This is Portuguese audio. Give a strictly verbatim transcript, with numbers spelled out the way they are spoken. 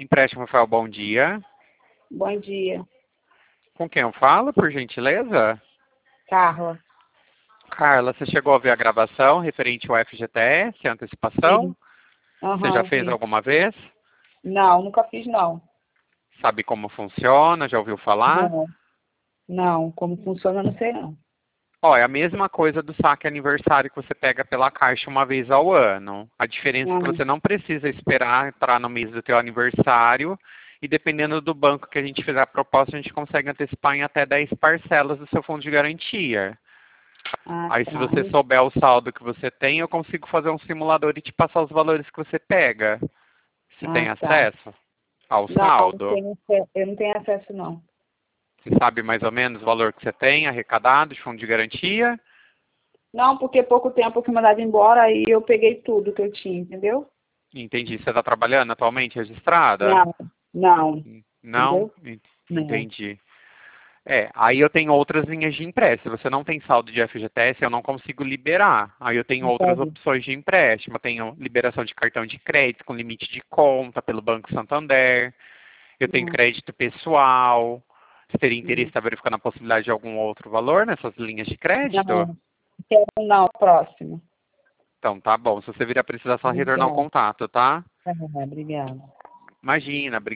Empréstimo Rafael, bom dia. Bom dia. Com quem eu falo, por gentileza? Carla. Carla, você chegou a ver a gravação referente ao F G T S, a antecipação? Sim. Aham, Você já fez vi. alguma vez? Não, nunca fiz não. Sabe como funciona? Já ouviu falar? Não. Não, como funciona, eu não sei não. Ó, é a mesma coisa do saque aniversário que você pega pela Caixa uma vez ao ano. A diferença é que Ah, você não precisa esperar entrar no mês do teu aniversário e dependendo do banco que a gente fizer a proposta, a gente consegue antecipar em até dez parcelas do seu fundo de garantia. ah, Aí se tá. você souber o saldo que você tem, eu consigo fazer um simulador e te passar os valores que você pega. Você tem Ah, tá. acesso ao Não, não saldo? tenho, ace- eu não tenho acesso não. Você sabe mais ou menos o valor que você tem arrecadado de fundo de garantia? Não, porque pouco tempo que eu mandava embora, aí eu peguei tudo que eu tinha, entendeu? Entendi. Você está trabalhando atualmente registrada? Não, não, Não? entendeu? En- Não. Entendi. É, aí eu tenho outras linhas de empréstimo. Se você não tem saldo de F G T S, eu não consigo liberar. Aí eu tenho outras Entendi. opções de empréstimo. Eu tenho liberação de cartão de crédito com limite de conta pelo Banco Santander. Eu tenho Não, crédito pessoal. Você teria interesse em não. estar verificando a possibilidade de algum outro valor nessas linhas de crédito? Não, quero não, próximo. Então tá bom. Se você vir a precisar, só retornar o Obrigada. contato, tá? Ah, obrigada. Imagina.